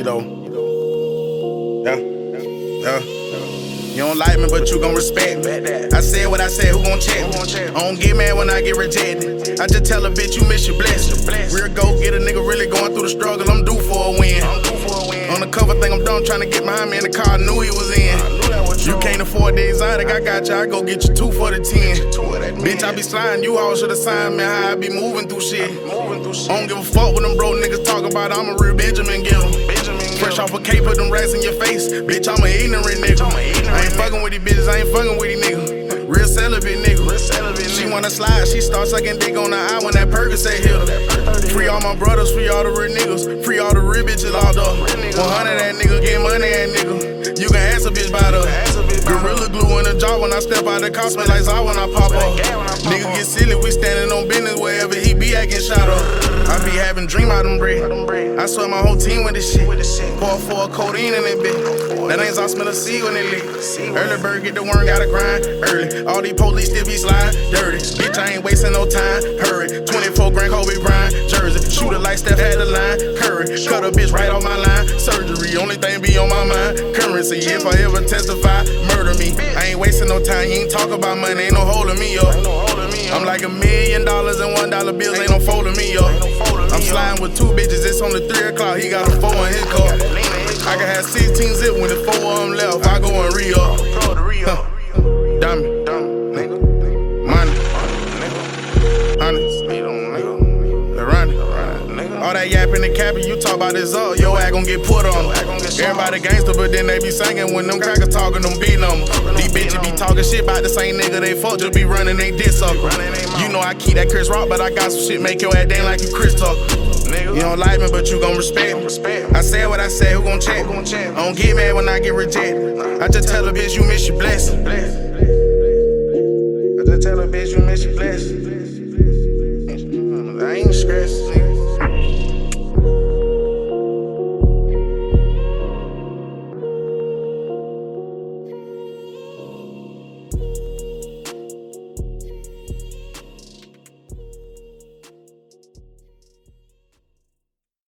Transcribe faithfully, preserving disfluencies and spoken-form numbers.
you know. Yeah, yeah. You don't like me, but you gon' respect me. I said what I said, who gon' check me? I don't get mad when I get rejected. I just tell a bitch you miss your blessing. Real go get a nigga really going through the struggle. I'm due for a win. On the cover thing, I'm done trying to get behind me in the car. I knew he was in. You can't afford the exotic, I got you. I go get you two for the ten. Bitch, I be sliding. You all should've signed me. How I be moving through shit. I don't give a fuck what them broke niggas talk about. I'm a real Benjamin Gill. Fresh off a K, put them rats in your face. Bitch, I'm an ignorant nigga. I ain't fucking with these bitches, I ain't fucking with these niggas. Real celibate nigga. She wanna slide, she start sucking dick on the eye when that Percocet hit her. Free all my brothers, free all the real niggas. Free all the real bitches locked up. one hundred that nigga, get money that nigga. You can ask a bitch by the Gorilla glue in the jaw when I step out the car, smell like Zaw when I pop up. Nigga get silly, we standing on business wherever he be, I get shot up. I be having dream out them bread. I swear my whole team with this shit. Pour for a codeine in that bitch. That ain't Zaw smell a seed when they lick. Early bird get the worm, gotta grind early. All these police still be sliding dirty. Bitch, I ain't wasting no time, hurry. twenty-four grand Kobe Bryant jersey. Shoot it like Steph had the line, Curry. Cut a bitch right off my line, surgery. Only thing be on my mind, currency. If I ever testify, murder me. I ain't wasting no time, you ain't talk about money, ain't no holding me up. I'm like a million dollars and one dollar bills, ain't no folding me up. I'm sliding with two bitches, it's on the three o'clock, he got a four in his car. I can have sixteen zip when the four of them left, I go and re-up. Huh. Diamond, money, honest, around it. All that yapping and capping, you talk about this up, your ass gon' get put on. Everybody gangster, but then they be singing when them crackers talking, them beating them. These bitches be talking shit about the same nigga they fuck, just be running they diss up. You know I keep that Chris Rock, but I got some shit make your ass dance like you Chris Tucker. You don't like me, but you gon' respect me. I said what I said, who gon' check? I don't get mad when I get rejected. I just tell a bitch you miss your blessing. I just tell a bitch